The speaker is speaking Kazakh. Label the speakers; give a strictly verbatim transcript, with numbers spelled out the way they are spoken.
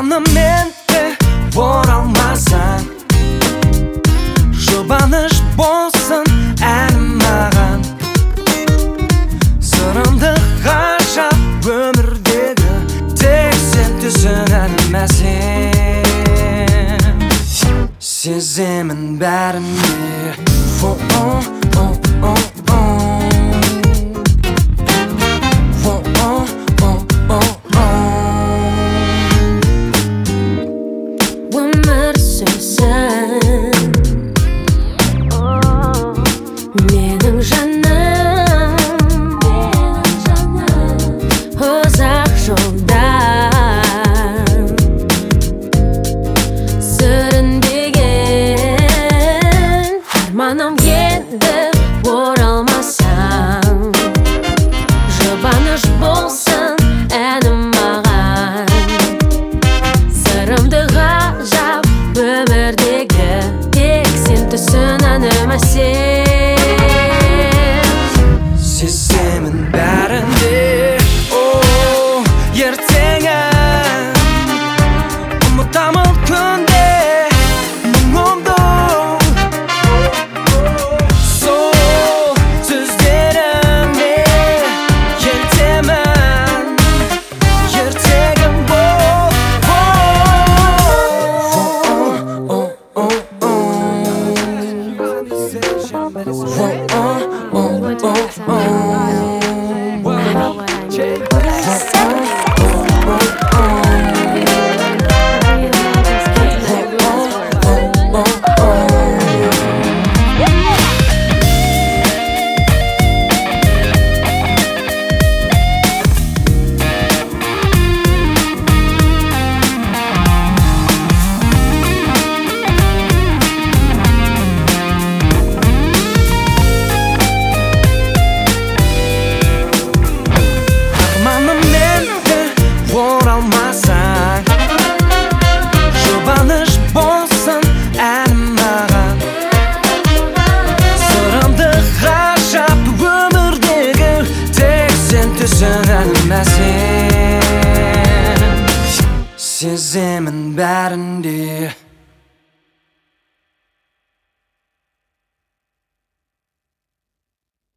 Speaker 1: Арманым менде оралмасаң, жұбаныш болсын әнім маған. Сырымды ғажап өмірдегі, тек сен түсінемін сен. Сеземін бәрінде.
Speaker 2: Өмір сөзің менің жаным, ұзақ жолдан сүрінбеген арманым енді оралмасаң, жұбаныш болсын әнім маған. Сырымды ғажап өмірдегі, тек сен түсінемін сен.
Speaker 1: Сеземін бәрінде. Ертеңім ұмытамын күнде мұңымды. Сол сөздеріме елтемін ертегім бол. Оралмасаң, жұбаныш болсын әнім маған. Сырымды ғажап өмірдегі, тек сен түсінемін сен. Сеземін бәрінде.